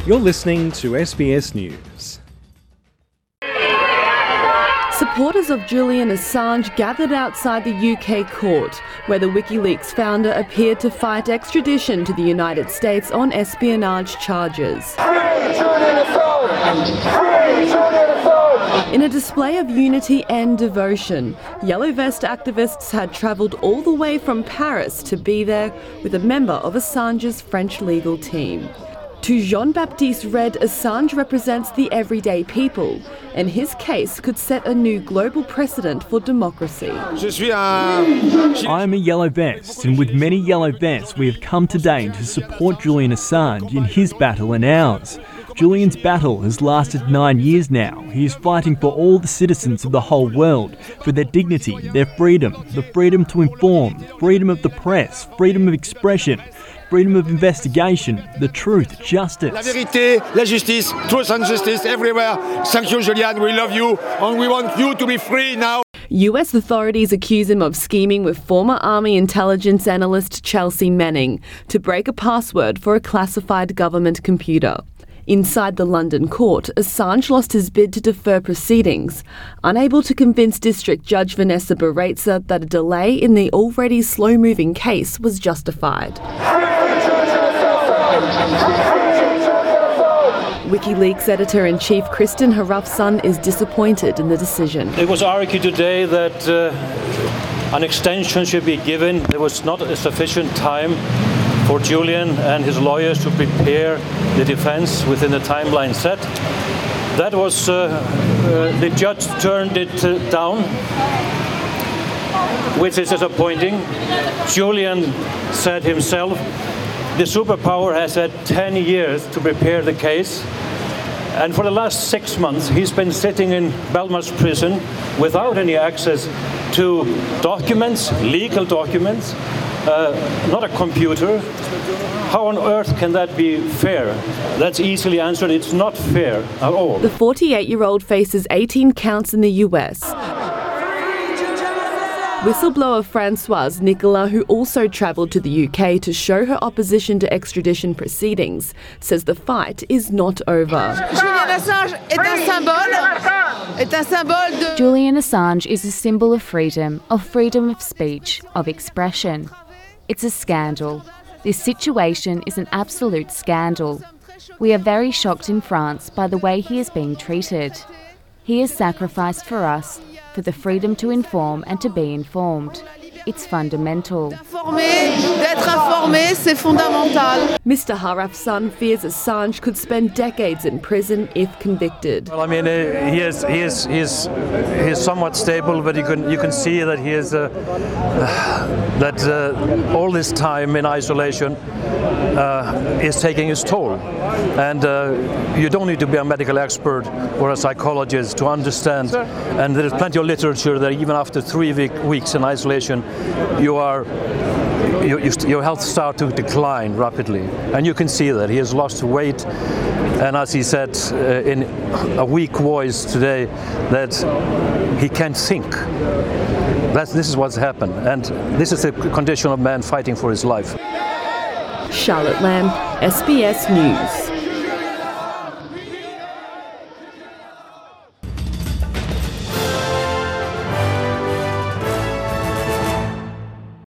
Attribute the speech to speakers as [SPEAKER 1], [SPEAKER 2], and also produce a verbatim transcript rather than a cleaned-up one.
[SPEAKER 1] You're listening to S B S News.
[SPEAKER 2] Supporters of Julian Assange gathered outside the U K court, where the WikiLeaks founder appeared to fight extradition to the United States on espionage charges. In a display of unity and devotion, Yellow Vest activists had travelled all the way from Paris to be there with a member of Assange's French legal team. To Jean-Baptiste Red, Assange represents the everyday people, and his case could set a new global precedent for democracy.
[SPEAKER 3] I am a Yellow Vest, and with many Yellow Vests, we have come today to support Julian Assange in his battle and ours. Julian's battle has lasted nine years now. He is fighting for all the citizens of the whole world, for their dignity, their freedom, the freedom to inform, freedom of the press, freedom of expression, freedom of investigation, the truth, justice.
[SPEAKER 4] La vérité, la justice, truth and justice everywhere. Thank you, Julian. We love you, and we want you to be free now.
[SPEAKER 2] U S authorities accuse him of scheming with former Army intelligence analyst Chelsea Manning to break a password for a classified government computer. Inside the London court, Assange lost his bid to defer proceedings, unable to convince District Judge Vanessa Baraitser that a delay in the already slow-moving case was justified. WikiLeaks editor-in-chief Kristen Harafson is disappointed in the decision.
[SPEAKER 5] It was argued today that uh, an extension should be given. There was not a sufficient time for Julian and his lawyers to prepare the defense within the timeline set. That was, uh, uh, the judge turned it uh, down, which is disappointing. Julian said himself, the superpower has had ten years to prepare the case. And for the last six months, he's been sitting in Belmarsh prison without any access to documents, legal documents, uh, not a computer. How on earth can that be fair? That's easily answered. It's not fair at all.
[SPEAKER 2] The forty-eight-year-old faces eighteen counts in the U S. Whistleblower Françoise Nicolas, who also travelled to the U K to show her opposition to extradition proceedings, says the fight is not over.
[SPEAKER 6] Julian Assange is a symbol of freedom, of freedom of speech, of expression. It's a scandal. This situation is an absolute scandal. We are very shocked in France by the way he is being treated. He has sacrificed for us, for the freedom to inform and to be informed. It's fundamental.
[SPEAKER 2] Mister Harafson fears Assange could spend decades in prison if convicted.
[SPEAKER 5] Well, I mean, uh, he is he is he is he is somewhat stable, but you can you can see that he is uh, uh, that uh, all this time in isolation uh, is taking its toll, and uh, you don't need to be a medical expert or a psychologist to understand. And there is plenty of literature that even after three week, weeks in isolation, you are. You, you, your health starts to decline rapidly, and you can see that he has lost weight, and as he said uh, in a weak voice today, that he can't think. That's, this is what's happened, and this is the condition of man fighting for his life.
[SPEAKER 2] Charlotte Lamb, S B S News.